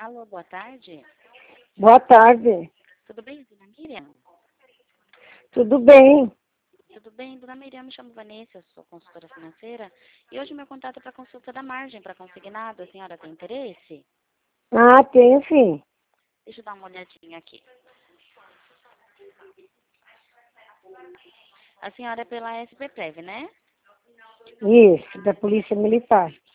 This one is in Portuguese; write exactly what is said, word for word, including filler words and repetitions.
Alô, boa tarde. Boa tarde. Tudo bem, dona Miriam? Tudo bem? Tudo bem, dona Miriam, me chamo Vanessa, eu sou consultora financeira e hoje meu contato é para consulta da margem para consignado. A senhora tem interesse? Ah, tenho sim. Deixa eu dar uma olhadinha aqui. A senhora é pela S P Prev, né? Isso, da Polícia Militar.